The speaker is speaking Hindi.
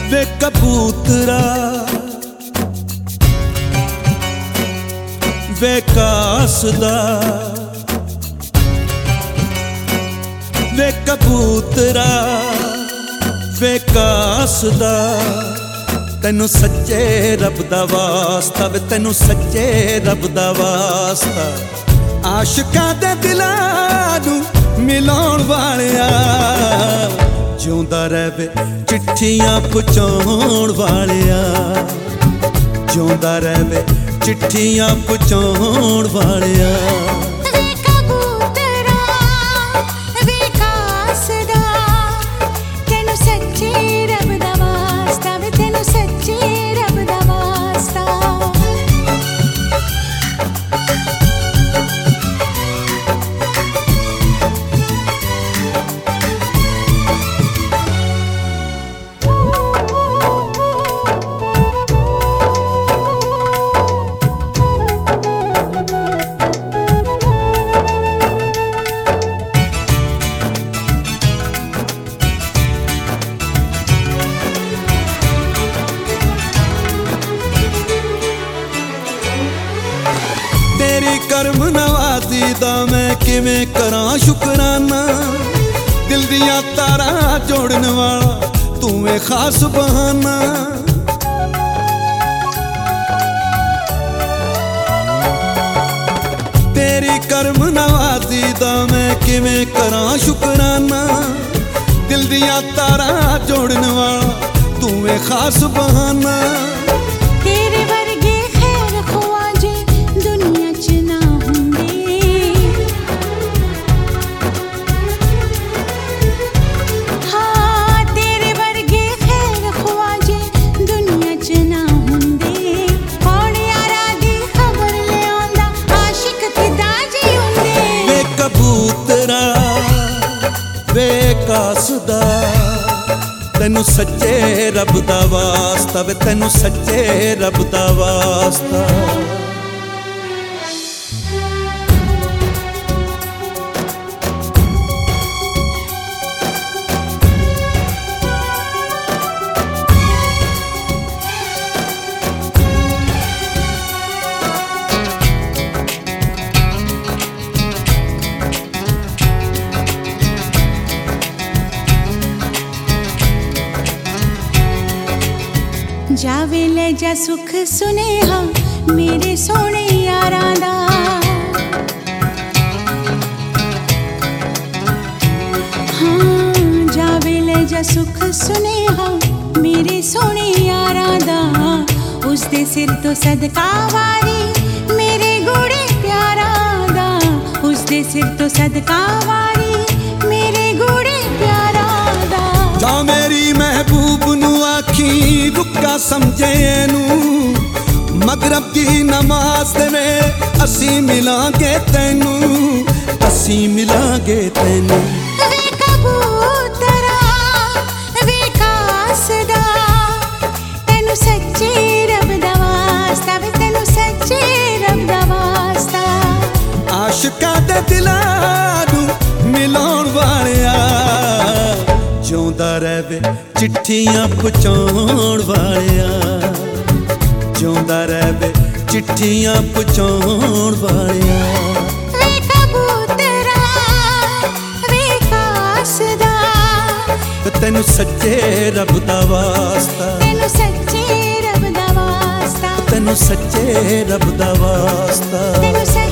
वे कबूतरा वे कासदा वे कबूतरा वे कासदा तैनू सच्चे रब दा वास्ता वे तैनू सच्चे रब दा वास्ता आशिकां दे दिलां नू मिलाउण वालिया जिउंदा रहे चिट्ठियां पहुंचाउण वालिया जिउंदा रहे चिट्ठियां पहुंचाउण वालिया तेरी करम नवाजी दा मैं किवें करां शुकराना दिल दियां तारां जोड़न वाला तू है खास बहाना तेरी करम नवाजी दा मैं किवें करां शुकराना दिल दियां तारां जोड़न वाला तू है खास बहाना वे कासदा तैनू सच्चे रब दा वास्ता वे तैनू सच्चे रब दा वास्ता जावे ले जा सुख सुनेहा मेरे सोने यारां दा हाँ जावे ले जा सुख सुनेहा मेरे सोने यारां दा उस दे सिर तो सदका वारी मेरे गूड़े प्यारां दा उस दे सिर तो सदका वारी मेरे गूड़े प्यारां दा जा मेरी महबूब नू आखी रुका समझे नू मगरब की नमाज दे असी मिलांगे तैनू असी मिलांगे तैनू वे कबूतरा वे कासदा तैनू सच्चे रब दा वास्ता वे तैनू सच्चे रब दा वास्ता आशिकां दे दिलां नू मिलाउण वालिया जिउंदा रहे चिट्ठियां पहुंचाउण वालिया जिउंदा रहे चिट्ठियां पहुंचाउण वालिया वे कबूतरा वे कासदा तैनू सच्चे रब दा वास्ता तैनू सच्चे रब दा वास्ता तैनू सच्चे रब दा वास्ता तैनू